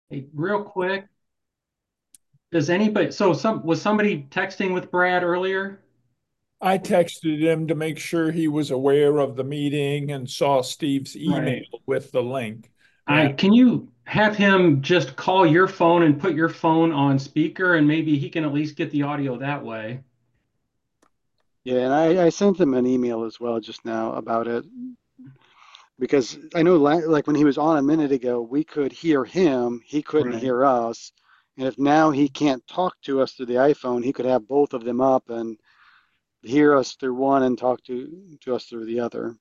Hey, real quick, does anybody, was somebody texting with Brad earlier? I texted him to make sure he was aware of the meeting and saw Steve's email Right. with the link. And Can you have him just call your phone and put your phone on speaker and maybe he can at least get the audio that way? Yeah, and I sent him an email as well just now about it because I know like when he was on a minute ago, we could hear him, he couldn't Right. hear us. And if now he can't talk to us through the iPhone, he could have both of them up and hear us through one and talk to us through the other.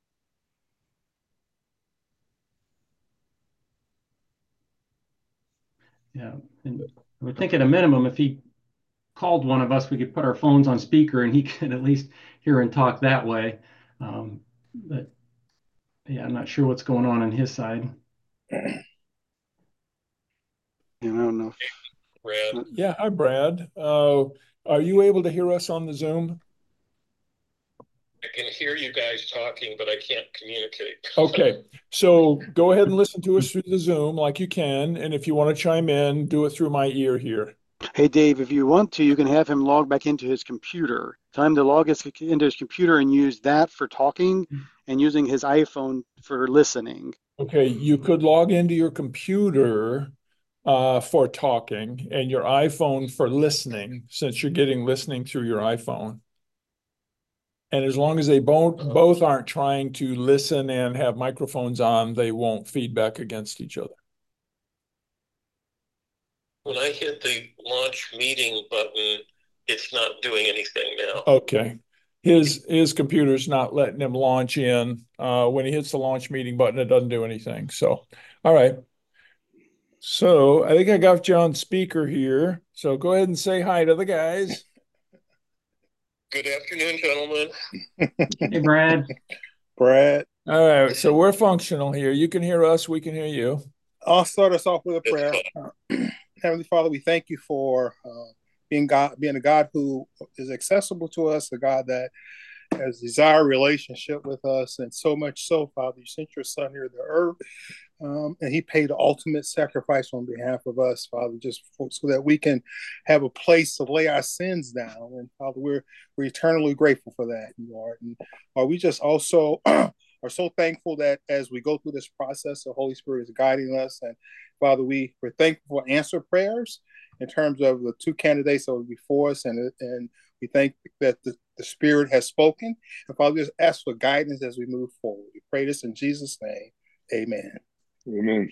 Yeah. And I would think at a minimum, if he called one of us, we could put our phones on speaker and he could at least hear and talk that way. But yeah, I'm not sure what's going on his side. And I don't know Brad. if, yeah, hi, Brad. Are you able to hear us on the Zoom? I can hear you guys talking, but I can't communicate. Okay, so go ahead and listen to us through the Zoom like you can. And if you want to chime in, do it through my ear here. hey Dave, if you want to, you can have him log back into his computer. Tell him to into his computer and use that for talking and using his iPhone for listening. Okay, you could log into your computer for talking and your iPhone for listening, since you're getting listening through your iPhone. And as long as they both aren't trying to listen and have microphones on, they won't feedback against each other. When I hit the launch meeting button, it's not doing anything now. Okay. His computer's not letting him launch in. When he hits the launch meeting button, it doesn't do anything. So, all right. So I think I got you on speaker here. So go ahead and say hi to the guys. Good afternoon, gentlemen. Hey, Brad. Brad, All right. So we're functional here. You can hear us. We can hear you. I'll start us off with a That's prayer. fine. Heavenly Father, we thank you for being God, being a God who is accessible to us, a God that has desired relationship with us, and so much so, Father, you sent your Son here to the earth, and He paid the ultimate sacrifice on behalf of us, Father, so that we can have a place to lay our sins down. And Father, we're eternally grateful for that, Lord. And we just also are so thankful that as we go through this process, the Holy Spirit is guiding us. And Father, we're thankful for answered prayers in terms of the two candidates that were before us, and we thank that the Spirit has spoken. And Father, we just ask for guidance as we move forward. We pray this in Jesus' name. Amen. Amen.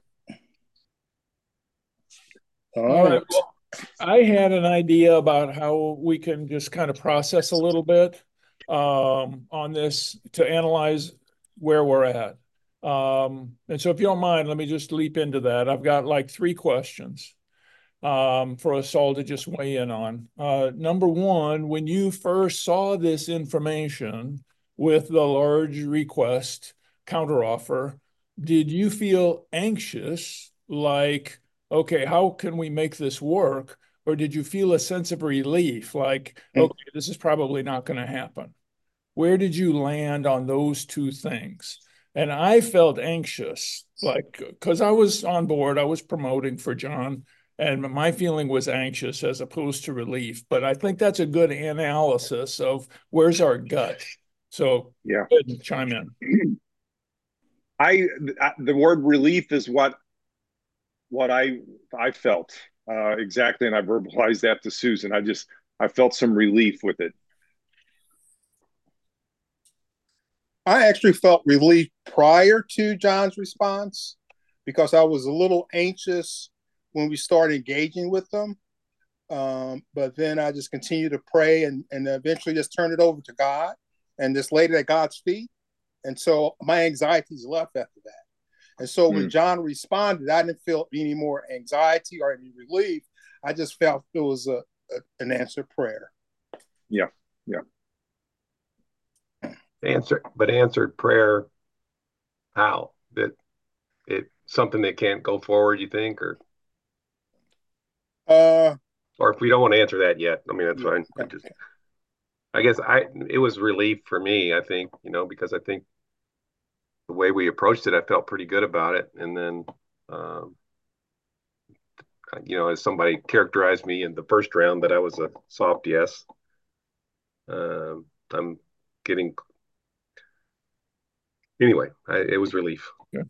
All All right. right. Well, I had an idea about how we can just kind of process a little bit on this to analyze where we're at. And so, if you don't mind, let me just leap into that. I've got like three questions for us all to just weigh in on. Number one, when you first saw this information with the large request counteroffer, did you feel anxious, like, okay, how can we make this work? Or did you feel a sense of relief, like, okay, this is probably not going to happen? Where did you land on those two things? And I felt anxious, like, because I was on board, I was promoting for John, and my feeling was anxious as opposed to relief. But I think that's a good analysis of where's our gut. So Yeah. go ahead and chime in. The word relief is what I felt exactly, and I verbalized that to Susan. I felt some relief with it. I actually felt relief prior to John's response because I was a little anxious when we started engaging with them. But then I just continued to pray and eventually just turned it over to God and just laid it at God's feet. And so my anxieties left after that. And so when Mm, John responded, I didn't feel any more anxiety or any relief. I just felt it was an answered prayer. yeah, yeah. Answered prayer, how? That it something that can't go forward, you think, Uh, or if we don't want to answer that yet, I mean that's yeah, fine. okay. I guess it was relief for me, I think, because I think the way we approached it, I felt pretty good about it. And then um as somebody characterized me in the first round, that I was a soft yes. I'm getting, anyway, it was relief. Yeah.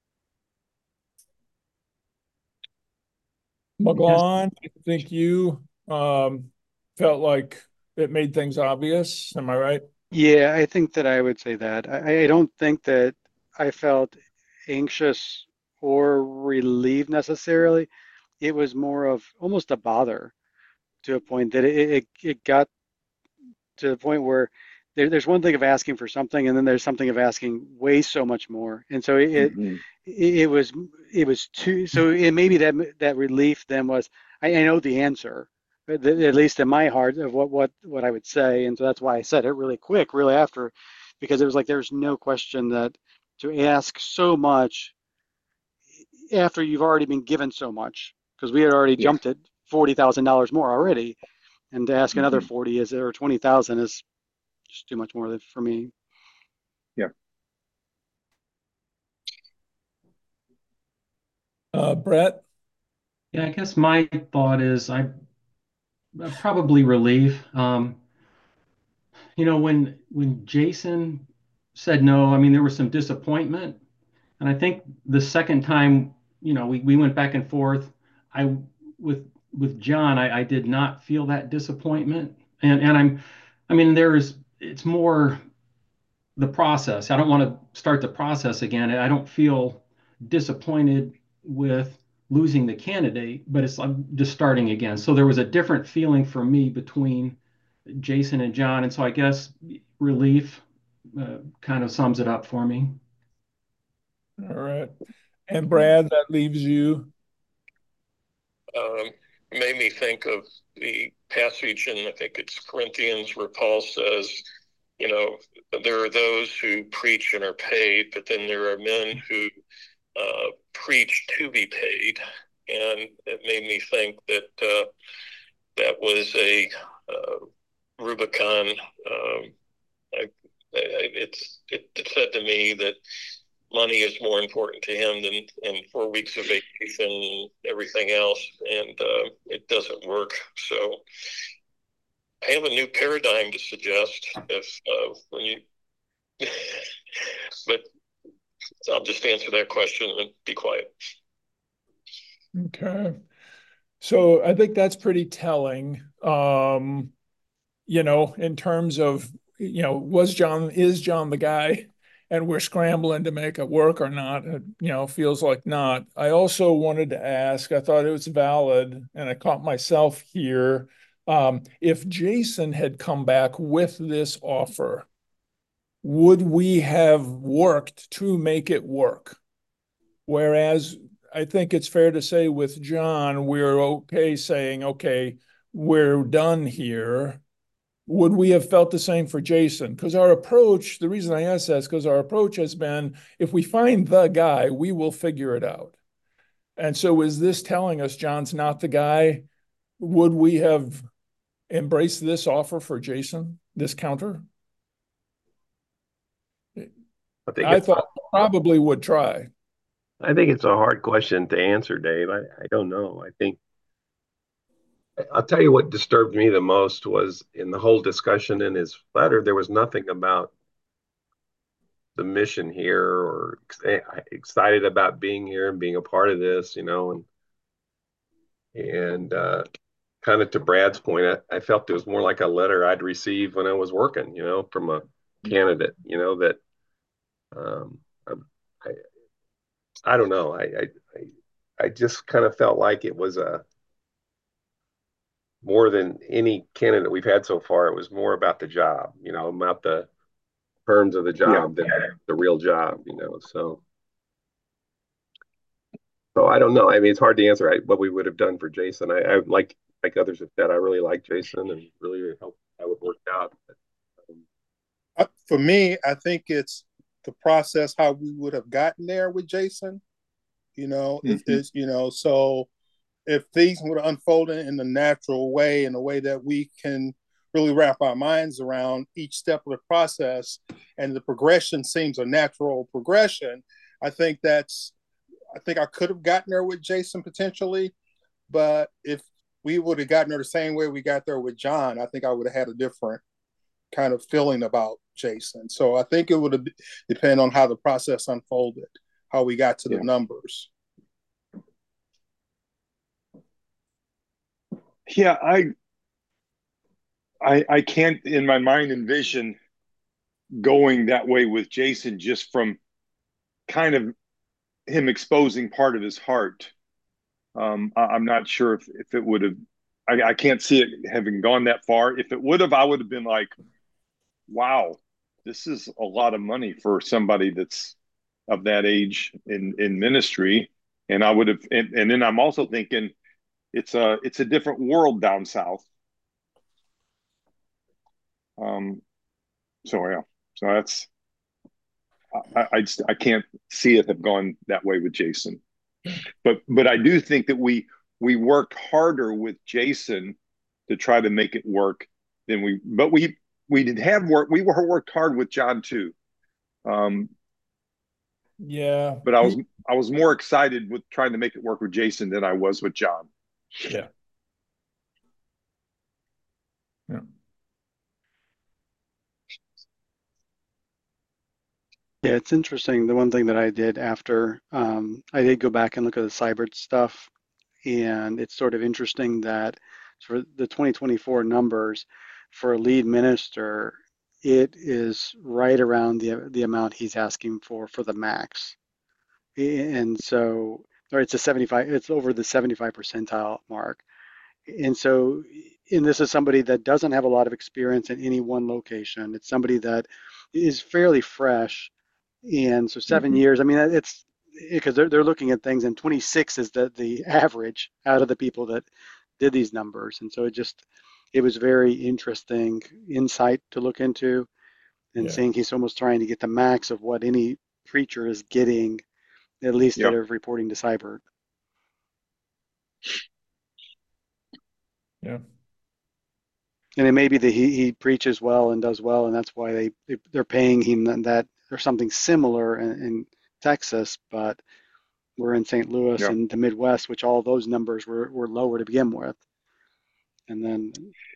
McGlon, I think you felt like it made things obvious. Am I right? Yeah, I think that I would say that. I don't think that I felt anxious or relieved necessarily. It was more of almost a bother to a point that it got to the point where there's one thing of asking for something, and then there's something of asking way so much more. And so it was too. So it maybe that relief then was I know the answer, at least in my heart of what I would say, and so that's why I said it really quick, really after, because it was like there's no question that to ask so much after you've already been given so much, because we had already Yeah. jumped at $40,000 more already, and to ask another Mhm. 40 is or 20,000 is just too much more for me. Yeah. Brett? Yeah, I guess my thought is I probably relief. When Jason said no, I mean there was some disappointment, and I think the second time, we went back and forth. I with John, I did not feel that disappointment, and I mean it's more the process. I don't want to start the process again. I don't feel disappointed with losing the candidate, but it's I'm just starting again. So there was a different feeling for me between Jason and John, and so I guess relief kind of sums it up for me. All right. And Brad, that leaves you. Um, Made me think of the passage in, I think it's Corinthians, where Paul says, you know, there are those who preach and are paid, but then there are men who preach to be paid. And it made me think that that was a Rubicon. It said to me that money is more important to him than 4 weeks of vacation and everything else, and it doesn't work. So I have a new paradigm to suggest. If when you, but I'll just answer that question and be quiet. Okay. So I think that's pretty telling. In terms of, is John the guy? And we're scrambling to make it work or not. Feels like not. I also wanted to ask, I thought it was valid, and I caught myself here. If Jason had come back with this offer, would we have worked to make it work? Whereas I think it's fair to say with John, we're okay saying, okay, we're done here. Would we have felt the same for Jason? Because our approach, the reason I ask that is because our approach has been, if we find the guy, we will figure it out. And so is this telling us John's not the guy? Would we have embraced this offer for Jason, this counter? I thought probably would try. I think it's a hard question to answer, Dave. I don't know. I'll tell you what disturbed me the most was in the whole discussion in his letter, there was nothing about the mission here or excited about being here and being a part of this, and kind of to Brad's point, I felt it was more like a letter I'd received when I was working, from a candidate, that um, I, I don't know. I just kind of felt like it was a more than any candidate we've had so far. It was more about the job, about the terms of the job than the real job, So I don't know. I mean, it's hard to answer what we would have done for Jason. I like others have said, I really like Jason and really hope that would work out. For me, I think it's the process how we would have gotten there with Jason. So if things would have unfolded in the natural way, in a way that we can really wrap our minds around each step of the process, and the progression seems a natural progression, I think I could have gotten there with Jason potentially. But if we would have gotten there the same way we got there with John, I think I would have had a different kind of feeling about Jason. So I think it would have depended on how the process unfolded, how we got to the numbers. Yeah, I can't in my mind envision going that way with Jason just from kind of him exposing part of his heart. I'm not sure if it would have. I can't see it having gone that far. If it would have, I would have been like, "Wow, this is a lot of money for somebody that's of that age in ministry." And I would have, and then I'm also thinking it's a different world down south. So yeah, so that's I can't see it have gone that way with Jason, but I do think that we worked harder with Jason to try to make it work than we did have work. We worked hard with John too. Yeah, but I was more excited with trying to make it work with Jason than I was with John. Yeah. Yeah. Yeah, it's interesting. The one thing that I did after I did go back and look at the cyber stuff, and it's sort of interesting that for the 2024 numbers for a lead minister, it is right around the amount he's asking for the max. And so, or it's a 75, it's over the 75 percentile mark. And so, and this is somebody that doesn't have a lot of experience in any one location. It's somebody that is fairly fresh. And so 7 years, I mean, it's because they're looking at things, and 26 is the average out of the people that did these numbers. And so it was very interesting insight to look into, and Yeah. seeing he's almost trying to get the max of what any preacher is getting, at least that are reporting to cyber. Yeah. And it may be that he preaches well and does well, and that's why they're paying him that or something similar in Texas, but we're in St. Louis and the Midwest, which all those numbers were lower to begin with. And then,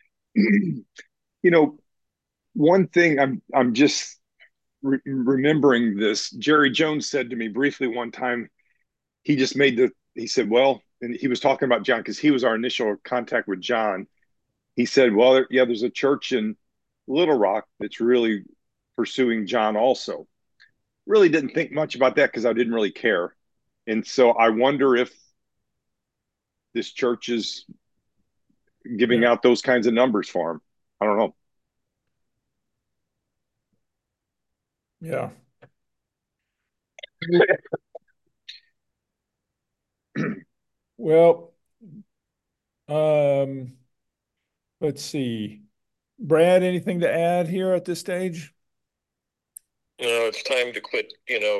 one thing I'm just remembering this. Jerry Jones said to me briefly one time, he said, well, and he was talking about John because he was our initial contact with John. He said, well, yeah, there's a church in Little Rock that's really pursuing John also. Really didn't think much about that because I didn't really care. And so I wonder if this church is giving out those kinds of numbers for him. I don't know. Yeah. Well, let's see. Brad, anything to add here at this stage? No, it's time to quit,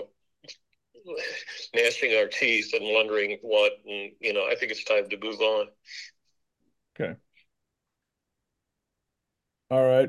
gnashing our teeth and wondering what, and, I think it's time to move on. Okay. All right.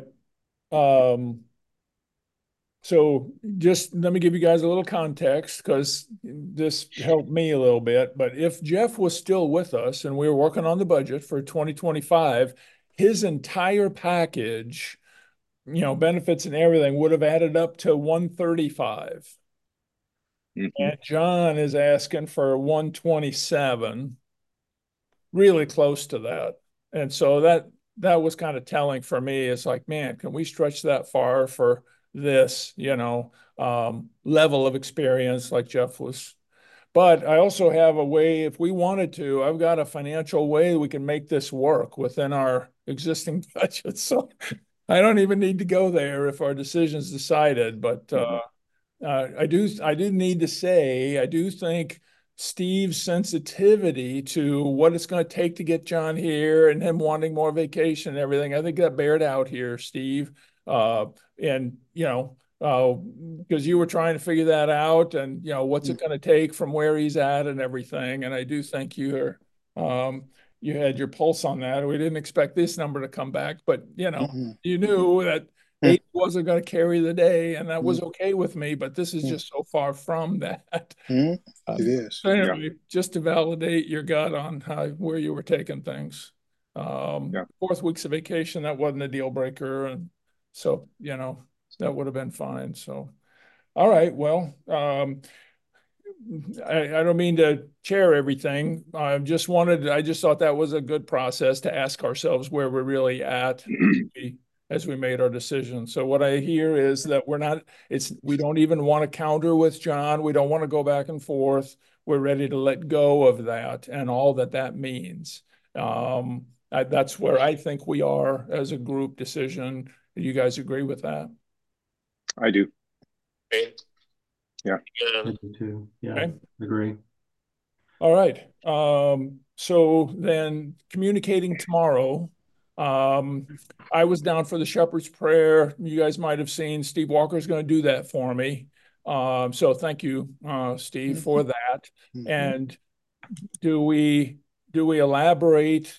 So just let me give you guys a little context because this helped me a little bit. But if Jeff was still with us and we were working on the budget for 2025, his entire package, benefits and everything would have added up to 135. And John is asking for 127, really close to that. And so that was kind of telling for me. It's like, man, can we stretch that far for this, level of experience like Jeff was? But I also have a way, if we wanted to, I've got a financial way we can make this work within our existing budget. So I don't even need to go there if our decision's decided. But I do need to say, I do think Steve's sensitivity to what it's going to take to get John here and him wanting more vacation and everything, I think that bared out here, Steve. And, because you were trying to figure that out and, what's it going to take from where he's at and everything. And I do think you had your pulse on that. We didn't expect this number to come back, but, you knew that 80 wasn't going to carry the day, and that was okay with me, but this is just so far from that. It is. So anyway, just to validate your gut on where you were taking things. 4 weeks of vacation, that wasn't a deal breaker, and so that would have been fine. So, all right, well, I don't mean to chair everything. I just thought that was a good process to ask ourselves where we're really at as we made our decision. So what I hear is that we don't even want to counter with John. We don't want to go back and forth. We're ready to let go of that and all that means. That's where I think we are as a group decision. Do you guys agree with that? I do. I do too. Yeah, Okay. agree. All right. So then communicating tomorrow, I was down for the shepherd's prayer. You guys might have seen Steve Walker is going to do that for me. So thank you, Steve, for that. And do we elaborate?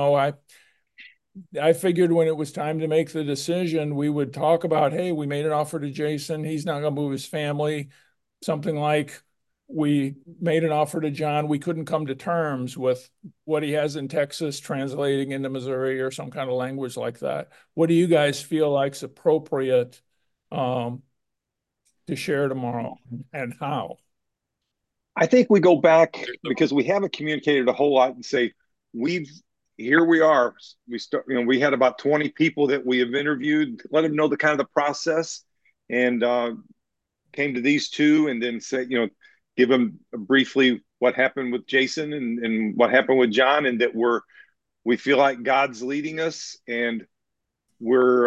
I figured when it was time to make the decision, we would talk about, hey, we made an offer to Jason. He's not going to move his family. Something like we made an offer to John. We couldn't come to terms with what he has in Texas translating into Missouri or some kind of language like that. What do you guys feel like's appropriate to share tomorrow, and how? I think we go back because we haven't communicated a whole lot and say, here we are. We had about 20 people that we have interviewed, let them know the kind of the process, and came to these two, and then say, give them briefly what happened with Jason and what happened with John, and that we feel like God's leading us, and we're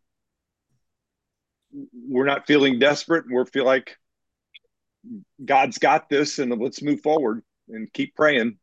not feeling desperate. We feel like God's got this, and let's move forward and keep praying.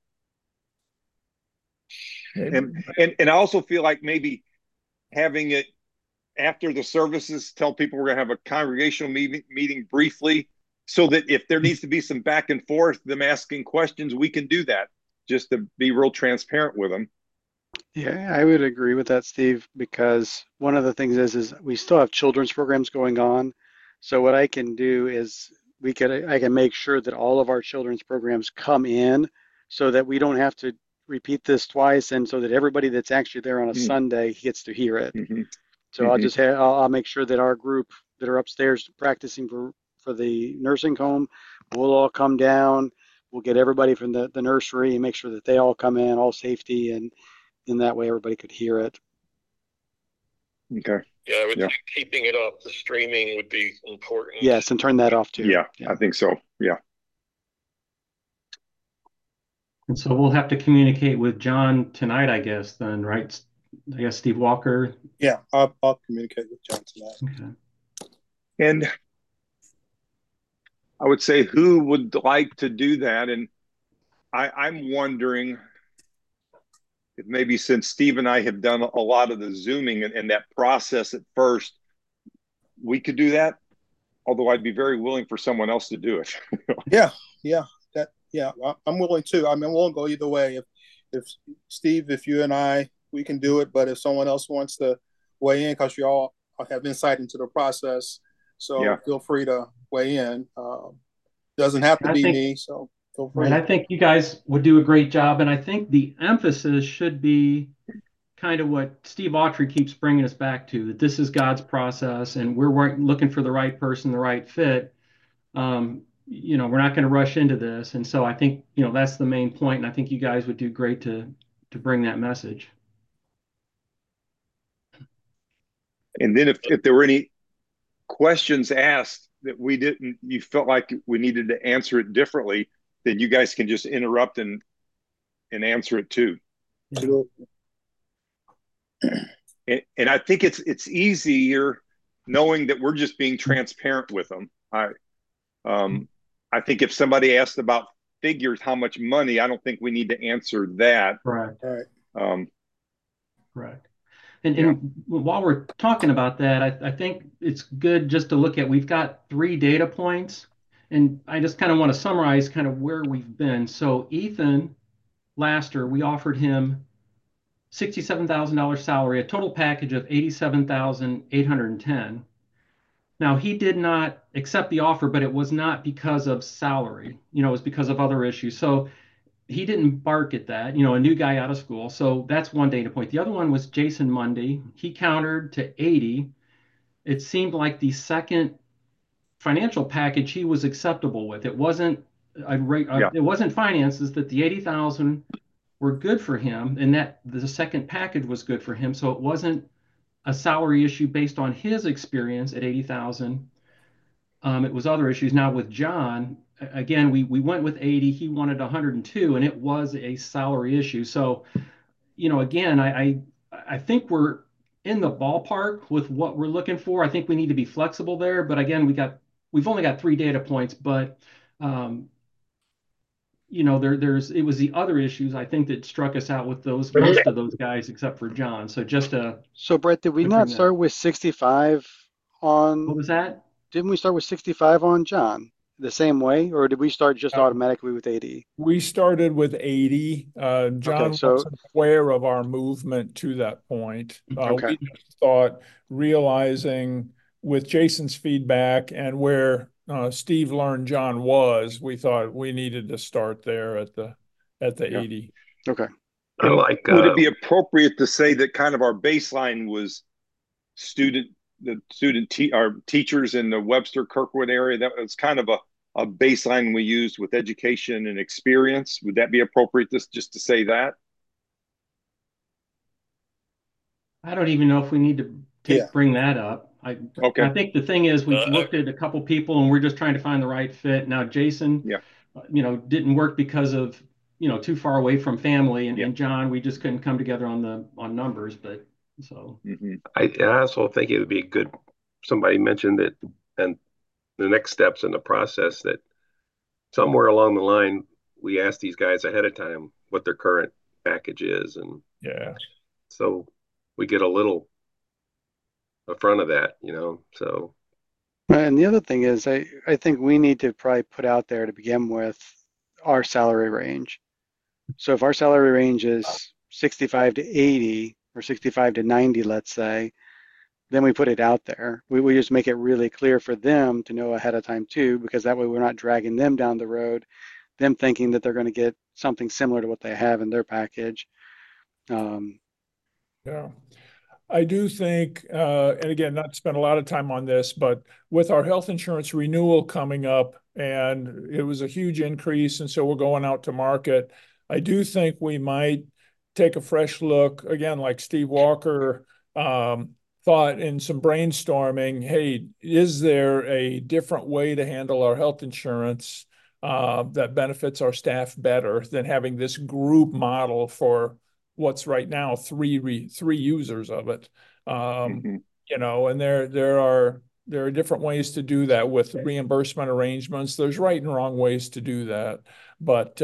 And I also feel like maybe having it after the services, tell people we're going to have a congregational meeting briefly, so that if there needs to be some back and forth, them asking questions, we can do that, just to be real transparent with them. Yeah, I would agree with that, Steve, because one of the things is we still have children's programs going on. So what I can do is I can make sure that all of our children's programs come in so that we don't have to repeat this twice, and so that everybody that's actually there on a Sunday gets to hear it. So I'll make sure that our group that are upstairs practicing for the nursing home, we'll all come down. We'll get everybody from the nursery and make sure that they all come in, all safety, and in that way everybody could hear it. Okay. Yeah, I would think keeping it up, the streaming would be important. Yes, and turn that off too. Yeah, I think so. Yeah. And so we'll have to communicate with John tonight, I guess, then, right? I guess Steve Walker. Yeah, I'll communicate with John tonight. Okay. And I would say, who would like to do that? And I'm wondering if maybe, since Steve and I have done a lot of the Zooming and that process at first, we could do that. Although I'd be very willing for someone else to do it. I'm willing to. I mean, we'll go either way. If Steve, if you and I, we can do it. But if someone else wants to weigh in, because you all have insight into the process, so feel free to weigh in. Doesn't have to be me, so feel free. And I think you guys would do a great job. And I think the emphasis should be kind of what Steve Autry keeps bringing us back to, that this is God's process and we're looking for the right person, the right fit. We're not going to rush into this. And so I think, that's the main point. And I think you guys would do great to bring that message. And then if there were any questions asked that you felt like we needed to answer it differently, then you guys can just interrupt and answer it too. Yeah. And I think it's easier knowing that we're just being transparent with them. I think if somebody asked about figures, how much money, I don't think we need to answer that. Right. Correct. And while we're talking about that, I think it's good just to look at, we've got 3 data points, and I just kind of want to summarize kind of where we've been. So Ethan Laster, we offered him $67,000 salary, a total package of 87,810. Now, he did not accept the offer, but it was not because of salary. It was because of other issues. So he didn't bark at that, a new guy out of school. So that's one data point. The other one was Jason Mundy. He countered to 80. It seemed like the second financial package he was acceptable with. It wasn't it wasn't finances, that the 80,000 were good for him, and that the second package was good for him. So it wasn't a salary issue based on his experience at 80,000. It was other issues. Now with John, again, we went with 80. He wanted 102, and it was a salary issue. So, again, I think we're in the ballpark with what we're looking for. I think we need to be flexible there. But again, we've only got 3 data points, but it was the other issues I think that struck us out with most of those guys except for John. So So Brett, did we not start with 65 on? What was that? Didn't we start with 65 on John the same way, or did we start just automatically with 80? We started with 80. John Okay, so wasn't aware of our movement to that point. okay. We just thought, realizing with Jason's feedback and where Steve learned John was, we thought we needed to start there at the 80. Okay. I like. Would it be appropriate to say that kind of our baseline was our teachers in the Webster Kirkwood area? That was kind of a baseline we used with education and experience. Would that be appropriate just to say that? I don't even know if we need to bring that up. I think the thing is we've looked at a couple people and we're just trying to find the right fit. Now, Jason, didn't work because of, too far away from family, and John, we just couldn't come together on numbers, but so. I also think it would be good. Somebody mentioned that, and the next steps in the process, that somewhere along the line, we ask these guys ahead of time what their current package is. And so we get a little in front of that, so. And the other thing is, I think we need to probably put out there to begin with our salary range. So if our salary range is 65 to 80 or 65 to 90, let's say, then we put it out there. We just make it really clear for them to know ahead of time too, because that way we're not dragging them down the road, them thinking that they're going to get something similar to what they have in their package. I do think, and again, not to spend a lot of time on this, but with our health insurance renewal coming up, and it was a huge increase, and so we're going out to market, I do think we might take a fresh look, again, like Steve Walker thought in some brainstorming, hey, is there a different way to handle our health insurance that benefits our staff better than having this group model for what's right now three users of it, and there are different ways to do that with reimbursement arrangements. There's right and wrong ways to do that, but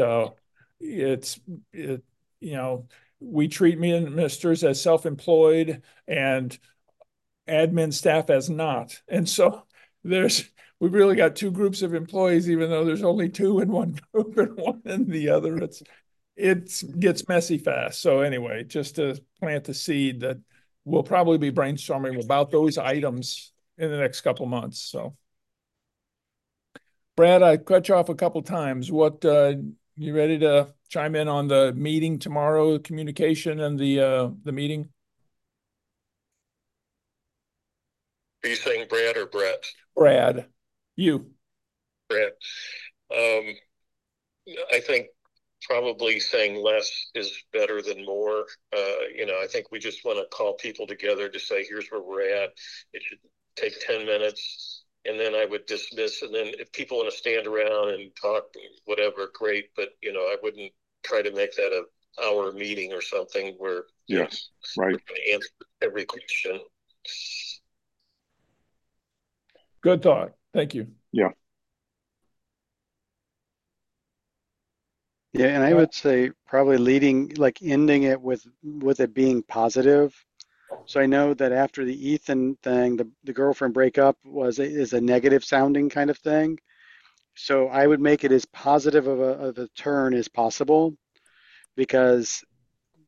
we treat ministers as self-employed and admin staff as not, and so we've really got 2 groups of employees, even though there's only 2 in one group and 1 in the other. It gets messy fast. So anyway, just to plant the seed that we'll probably be brainstorming about those items in the next couple of months. So, Brad, I cut you off a couple times. What you ready to chime in on the meeting tomorrow, communication and the meeting? Are you saying Brad or Brett? Brad, you. Brad. I think probably saying less is better than more. I think we just want to call people together to say, here's where we're at. It should take 10 minutes, and then I would dismiss. And then if people want to stand around and talk, whatever, great. But, I wouldn't try to make that an hour meeting or something where we're going to answer every question. Good thought. Thank you. Yeah, and I would say probably ending it with it being positive. So I know that after the Ethan thing, the girlfriend breakup is a negative sounding kind of thing. So I would make it as positive of a turn as possible, because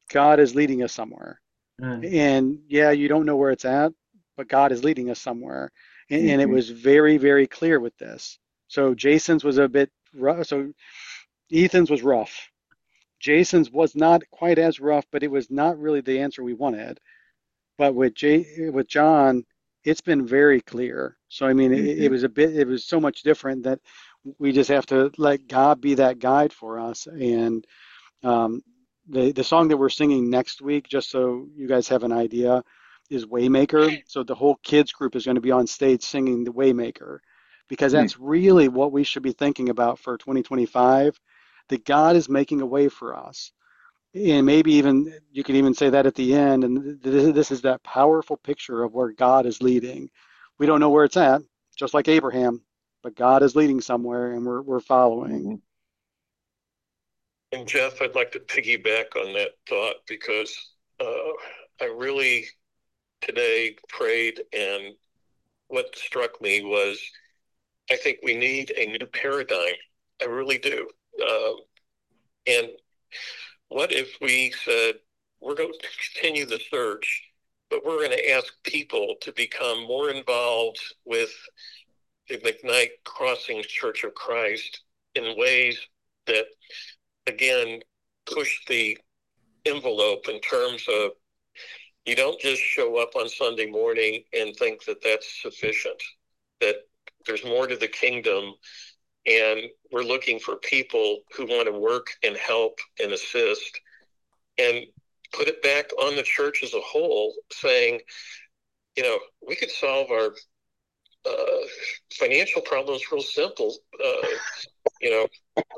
God is leading us somewhere. And And yeah, you don't know where it's at, but God is leading us somewhere. And it Mhm. was very, very clear with this. So Jason's was a bit rough. So Ethan's was rough. Jason's was not quite as rough, but it was not really the answer we wanted. But with John, it's been very clear. So I mean, it Mhm. was a bit, it was so much different that we just have to let God be that guide for us. And um, the song that we're singing next week, just so you guys have an idea, is Waymaker. So the whole kids group is going to be on stage singing the Waymaker, because Mhm. that's really what we should be thinking about for 2025. That God is making a way for us. And maybe even you could even say that at the end. And this is that powerful picture of where God is leading. We don't know where it's at, just like Abraham, but God is leading somewhere, and we're following. Mhm. And Jeff, I'd like to piggyback on that thought because I really today prayed, and what struck me was I think we need a new paradigm. I really do. And what if we said we're going to continue the search, but we're going to ask people to become more involved with the McKnight Crossings Church of Christ in ways that, again, push the envelope in terms of you don't just show up on Sunday morning and think that that's sufficient, that there's more to the kingdom. And we're looking for people who want to work and help and assist and put it back on the church as a whole, saying, we could solve our financial problems real simple, you know,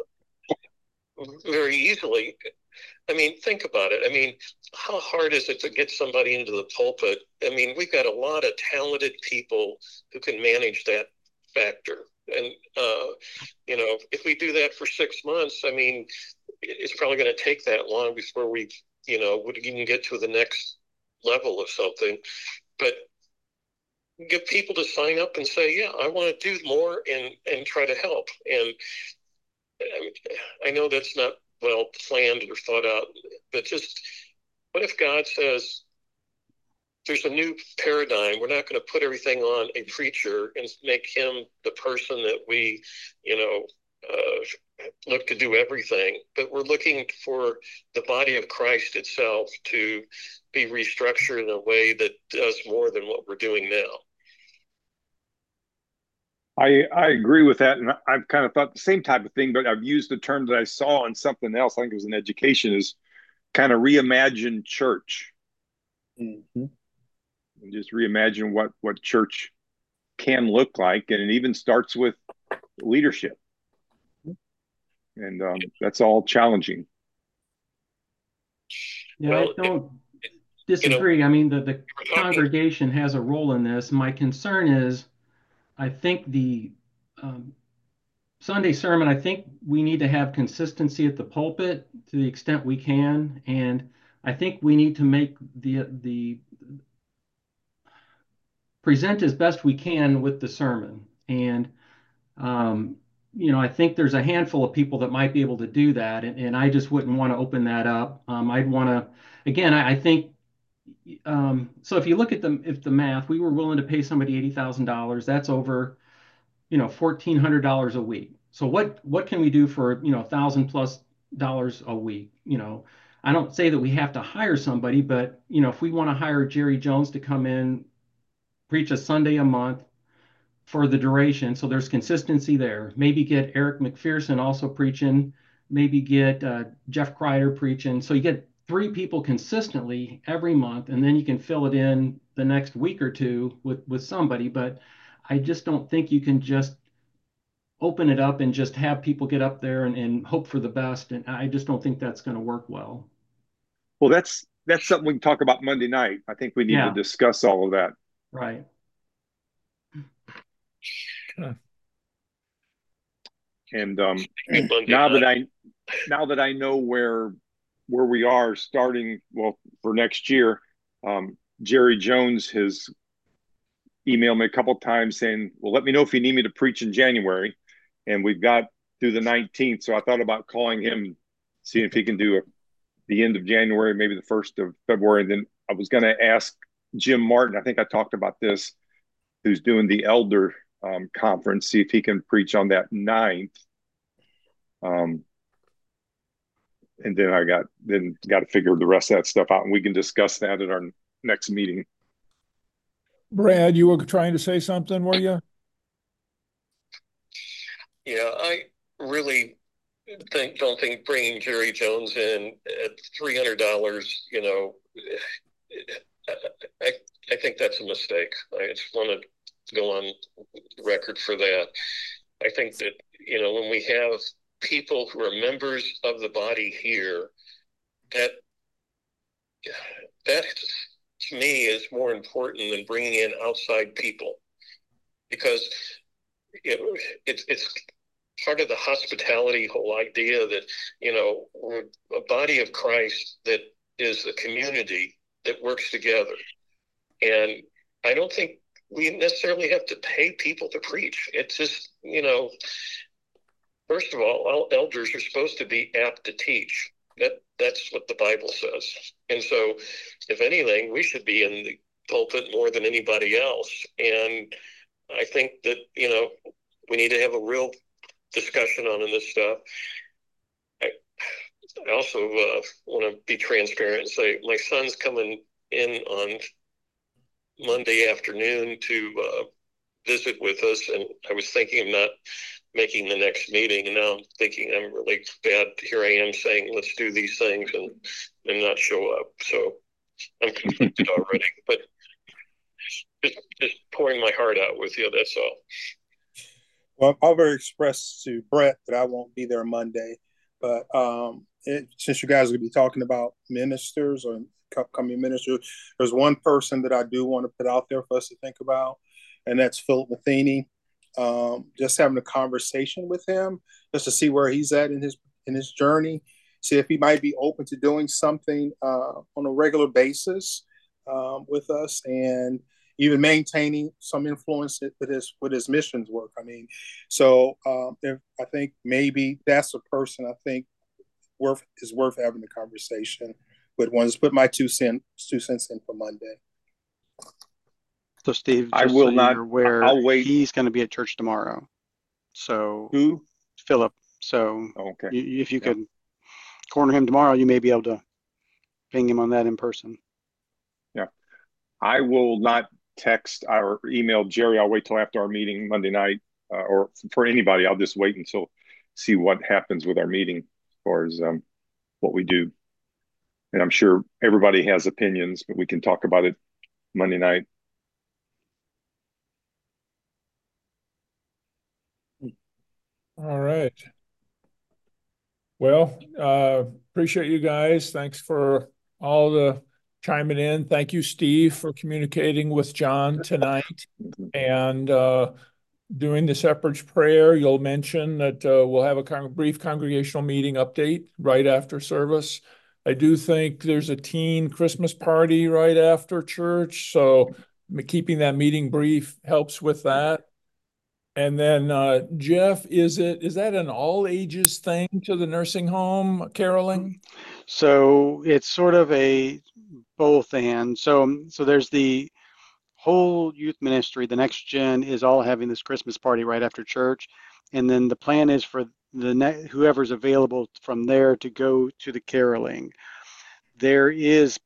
very easily. I mean, think about it. I mean, how hard is it to get somebody into the pulpit? I mean, we've got a lot of talented people who can manage that factor. And, if we do that for 6 months, I mean, it's probably going to take that long before we, would even get to the next level of something. But get people to sign up and say, yeah, I want to do more and try to help. And I know that's not well planned or thought out, but just what if God says there's a new paradigm? We're not going to put everything on a preacher and make him the person that we, look to do everything, but we're looking for the body of Christ itself to be restructured in a way that does more than what we're doing now. I agree with that, and I've kind of thought the same type of thing, but I've used the term that I saw in something else. I think it was in education, is kind of reimagine church, Mhm. and just reimagine what church can look like, and it even starts with leadership, and that's all challenging. yeah, I Well, don't you know, disagree. I mean, the we're talking. congregation has a role in this. My concern is, I think the um, Sunday sermon, I think we need to have consistency at the pulpit to the extent we can, and I think we need to make the present as best we can with the sermon. And um, I think there's a handful of people that might be able to do that, and I just wouldn't want to open that up. I'd want to, again, I think. So if you look at the math, we were willing to pay somebody $80,000. That's over, $1,400 a week. So what can we do for, $1,000+ a week? I don't say that we have to hire somebody, but if we want to hire Jerry Jones to come in, preach a Sunday a month for the duration, so there's consistency there. Maybe get Eric McPherson also preaching. Maybe get Jeff Kreider preaching. So you get three people consistently every month, and then you can fill it in the next week or two with somebody. But I just don't think you can just open it up and just have people get up there and hope for the best. And I just don't think that's going to work well. Well, that's something we can talk about Monday night. I think we need to Yeah, discuss all of that. right. And Monday now that night. I know where we are starting, well, for next year, Jerry Jones has emailed me a couple of times saying, "Well, let me know if you need me to preach in January," and we've got through the 19th. So I thought about calling him, seeing if he can do the end of January, maybe the 1st of February. And then I was going to ask Jim Martin, I think I talked about this, who's doing the elder conference, see if he can preach on that 9th. And then I got to figure the rest of that stuff out, and we can discuss that at our next meeting. Brad, you were trying to say something, were you? Yeah, I really don't think bringing Jerry Jones in at $300, you know, I think that's a mistake. I just want to go on record for that. I think that, you know, when we have people who are members of the body here, that to me is more important than bringing in outside people, because it's part of the hospitality whole idea that, you know, we're a body of Christ that is a community that works together. And I don't think we necessarily have to pay people to preach. It's just, you know, first of all elders are supposed to be apt to teach. That's what the Bible says. And so, if anything, we should be in the pulpit more than anybody else. And I think that, you know, we need to have a real discussion on this stuff. I also want to be transparent and say my son's coming in on Monday afternoon to visit with us, and I was thinking of not making the next meeting, and now I'm thinking I'm really bad. Here I am saying let's do these things and not show up. So I'm conflicted already, but just pouring my heart out with you. That's all. Well, I've already expressed to Brett that I won't be there Monday, but since you guys are going to be talking about ministers or upcoming ministers, there's one person that I do want to put out there for us to think about, and that's Philip Matheny. Just having a conversation with him, just to see where he's at in his journey, see if he might be open to doing something on a regular basis with us, and even maintaining some influence with his missions work. I mean, so I think maybe that's a person I think is worth having the conversation with. Want to put my 2 cents in for Monday. So Steve, I just will so not. you're aware, I'll wait. he's going to be at church tomorrow. So Who? Philip. So okay. If you could corner him tomorrow, you may be able to ping him on that in person. Yeah, I will not text or email Jerry. I'll wait till after our meeting Monday night, or for anybody. I'll just wait until see what happens with our meeting as far as what we do. And I'm sure everybody has opinions, but we can talk about it Monday night. All right. Well, appreciate you guys. Thanks for all the chiming in. Thank you, Steve, for communicating with John tonight and doing the separate prayer. You'll mention that we'll have a brief congregational meeting update right after service. I do think there's a teen Christmas party right after church, so keeping that meeting brief helps with that. And then Jeff, is that an all ages thing to the nursing home caroling? So it's sort of a both and. So there's the whole youth ministry. The Next Gen is all having this Christmas party right after church, and then the plan is for whoever's available from there to go to the caroling. There is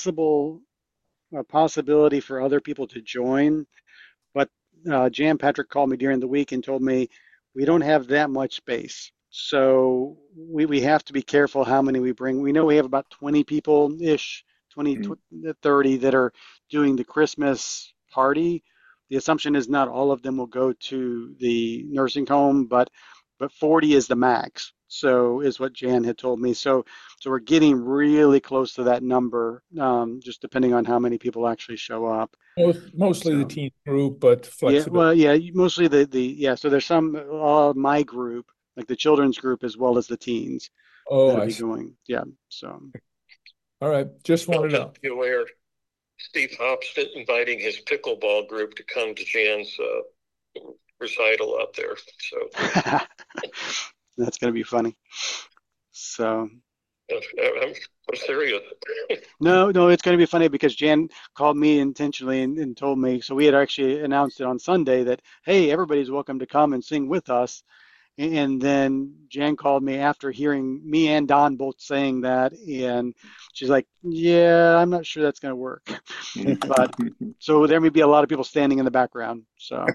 a possibility for other people to join, but Jan Patrick called me during the week and told me we don't have that much space. So we have to be careful how many we bring. We know we have about 20 people-ish, 20, 30 that are doing the Christmas party. The assumption is not all of them will go to the nursing home, but 40 is the max. So is what Jan had told me. So we're getting really close to that number, just depending on how many people actually show up. Mostly the teen group, but flexible. Yeah, mostly So there's some my group, like the children's group, as well as the teens that'll be going. Yeah. So. All right. Just wanted to be aware. Steve Hopp's inviting his pickleball group to come to Jan's recital out there. So that's going to be funny. So. I'm serious. No, it's going to be funny because Jan called me intentionally and told me. So we had actually announced it on Sunday that, hey, everybody's welcome to come and sing with us. And then Jan called me after hearing me and Don both saying that, and she's like, "Yeah, I'm not sure that's going to work." But so there may be a lot of people standing in the background. So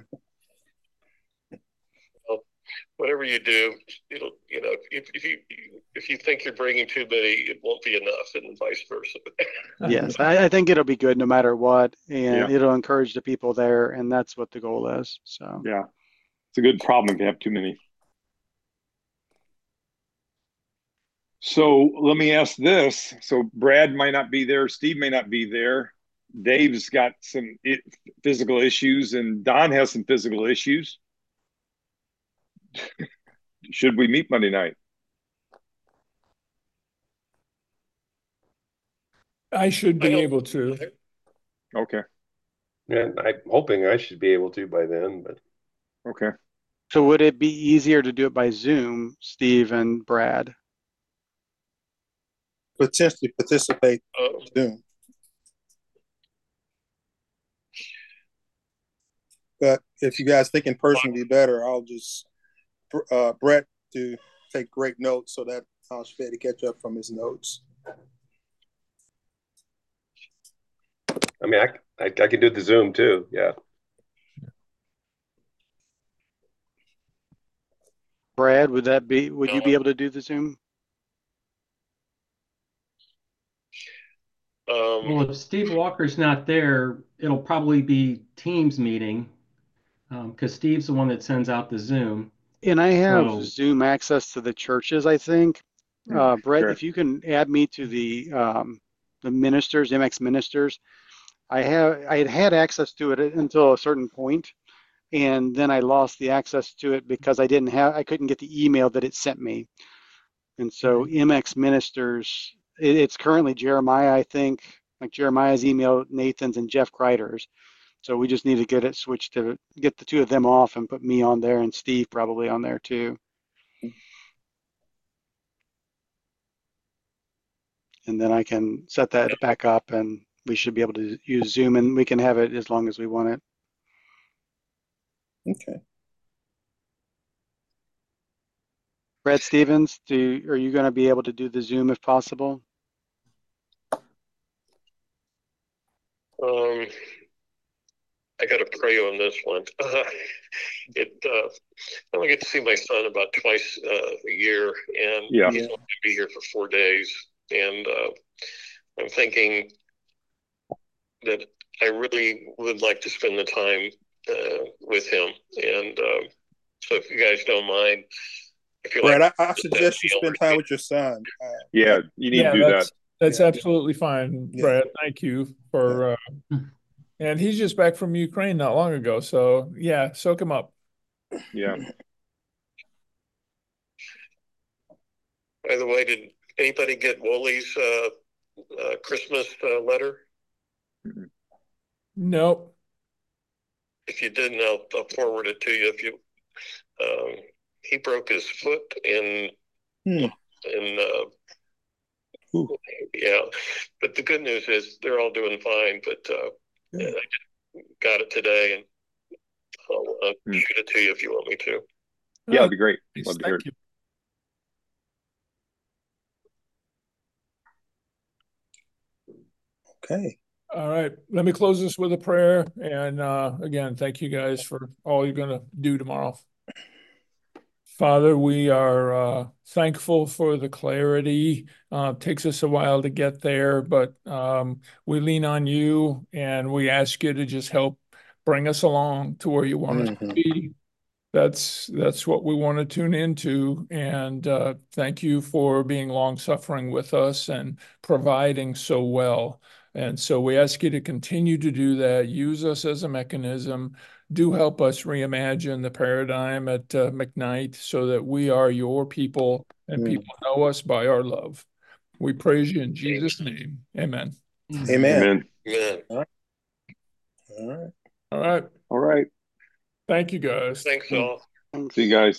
Well, whatever you do, it'll if you think you're bringing too many, it won't be enough, and vice versa. yes, I think it'll be good no matter what, and Yeah. it'll encourage the people there, and that's what the goal is. So Yeah, it's a good problem to have too many. So let me ask this. So Brad might not be there. Steve may not be there. Dave's got some physical issues, and Don has some physical issues. Should we meet Monday night? I should be able to. Okay. And I'm hoping I should be able to by then, but Okay. So would it be easier to do it by Zoom, Steve and Brad? Potentially participate soon. But if you guys think in person would be better, I'll just Brett to take great notes so that I'll be able to catch up from his notes. I mean, I can do the Zoom too. Yeah. Brad, would you be able to do the Zoom? Well, if Steve Walker's not there, it'll probably be Teams meeting, because Steve's the one that sends out the Zoom. And I have So Zoom access to the churches, I think. Brett, Sure. if you can add me to the ministers, MX ministers, I had access to it until a certain point, and then I lost the access to it because I couldn't get the email that it sent me. And so MX ministers, it's currently Jeremiah, I think, like Jeremiah's email, Nathan's, and Jeff Kreider's. So we just need to get it switched to get the two of them off and put me on there and Steve probably on there too. And then I can set that back up and we should be able to use Zoom and we can have it as long as we want it. Okay. Brad Stevens, are you going to be able to do the Zoom if possible? I got to pray on this one. I only get to see my son about twice a year, and he's only going to be here for 4 days. And I'm thinking that I really would like to spend the time with him. And so if you guys don't mind, Brad, I suggest you spend time with your son. Yeah, you need to do that. That's absolutely fine, Brad. Thank you for and he's just back from Ukraine not long ago. So yeah, soak him up. Yeah. By the way, did anybody get Wooley's Christmas letter? Nope. If you didn't, I'll forward it to you. If you, he broke his foot in yeah. But the good news is they're all doing fine. But I got it today, and I'll shoot it to you if you want me to. Yeah, that'd be great. Love to hear it. Okay. All right. Let me close this with a prayer. And again, thank you guys for all you're going to do tomorrow. Father, we are thankful for the clarity. It takes us a while to get there, but we lean on you and we ask you to just help bring us along to where you want us to be. That's what we want to tune into. And thank you for being long-suffering with us and providing so well. And so we ask you to continue to do that. Use us as a mechanism. Do help us reimagine the paradigm at McKnight so that we are your people and people know us by our love. We praise you in Jesus' name. Amen. Amen. Amen. All right. All right. All right. All right. Thank you, guys. Thanks all. See you guys.